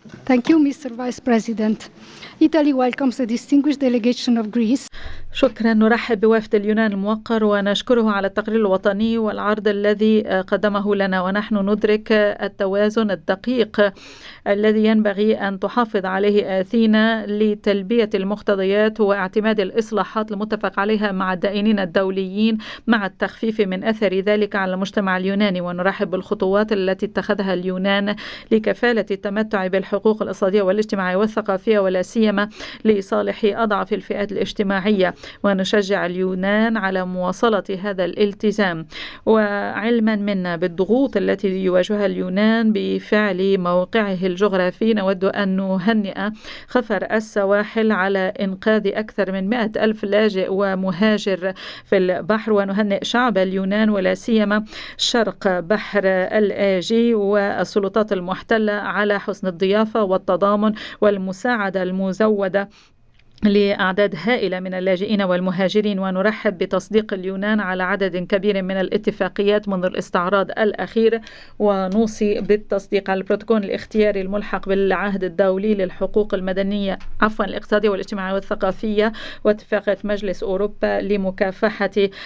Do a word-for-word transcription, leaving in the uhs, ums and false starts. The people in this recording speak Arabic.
Thank you, Mister Vice President. Italy welcomes the distinguished delegation of Greece. شكرا. نرحب بوفد اليونان الموقر ونشكره على التقرير الوطني والعرض الذي قدمه لنا، ونحن ندرك التوازن الدقيق الذي ينبغي أن تحافظ عليه آثينا لتلبية المقتضيات واعتماد الإصلاحات المتفق عليها مع الدائنين الدوليين مع التخفيف من أثر ذلك على المجتمع اليوناني. ونرحب بالخطوات التي اتخذها اليونان لكفالة التمتع بالحقوق الاقتصادية والاجتماعية والثقافية ولا سيما لصالح أضعف الفئات الاجتماعية، ونشجع اليونان على مواصلة هذا الالتزام. وعلما منا بالضغوط التي يواجهها اليونان بفعل موقعه الجغرافي، نود أن نهنئ خفر السواحل على إنقاذ أكثر من مئة ألف لاجئ ومهاجر في البحر، ونهنئ شعب اليونان ولا سيما شرق بحر الآجي والسلطات المحتلة على حسن الضيافة والتضامن والمساعدة المزودة لأعداد هائلة من اللاجئين والمهاجرين. ونرحب بتصديق اليونان على عدد كبير من الاتفاقيات منذ الاستعراض الأخير، ونوصي بالتصديق على البروتوكول الاختياري الملحق بالعهد الدولي للحقوق المدنية عفوا الاقتصادية والاجتماعية والثقافية واتفاقية مجلس أوروبا لمكافحة